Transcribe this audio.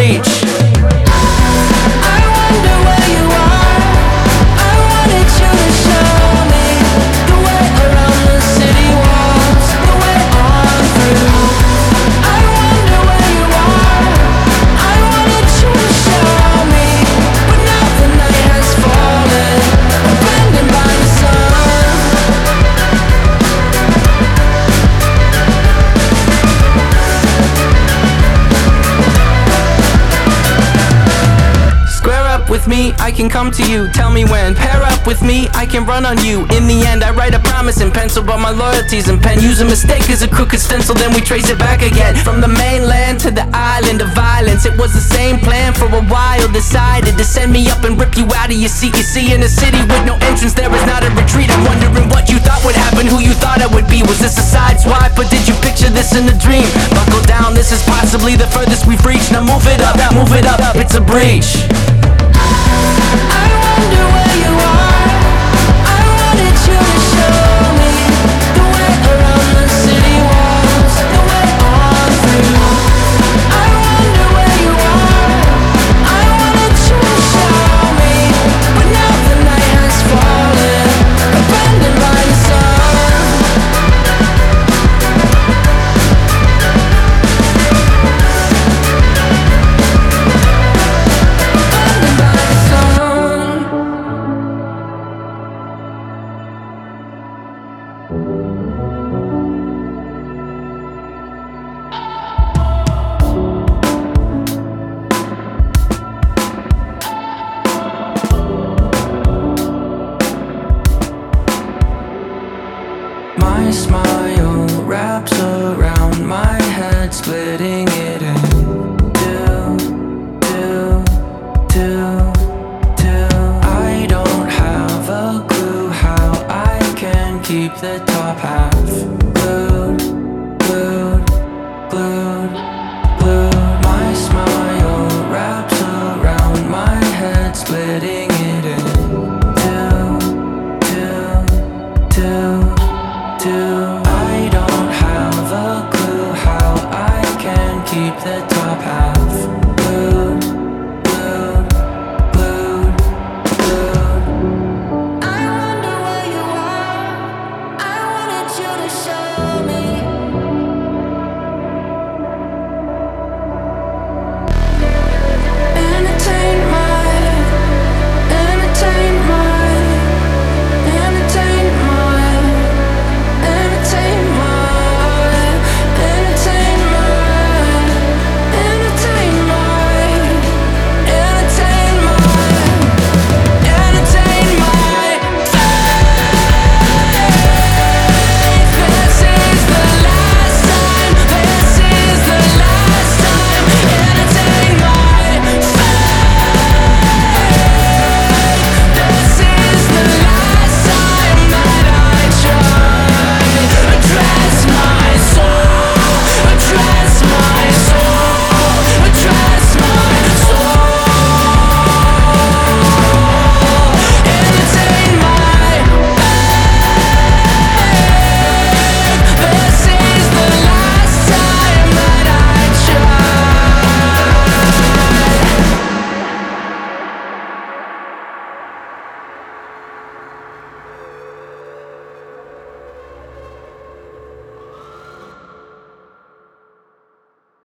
breach. I wonder where you are. I wanted you to show me the way around the city walls, the way on through. I wonder where you are. I wanted you to show me, but now the night has fallen, abandoned by the sun. Square up with me, I can come to you. Tell me when. Pair up with me, I can run on you. In the end, I write a promise in pencil, but my loyalty's in pen. Use a mistake as a crooked stencil, then we trace it back again. From the mainland to the island of violence, it was the same plan for a while. Decided to send me up and rip you out of your seat. You see, in a city with no entrance, there is not a retreat. I'm wondering what you thought would happen, who you thought I would be. Was this a side swipe, or did you picture this in a dream? Buckle down, this is possibly the furthest we've reached. Now move it up, it's a breach. I wonder where you are. I wanted you to show me the way around the city walls, the way on through. I wonder where you are. I wanted you to show me, but now the night has fallen, abandoned by the sun. Abandoned by the sun. My smile wraps around my head, splitting it in two. I don't have a clue how I can keep the top half.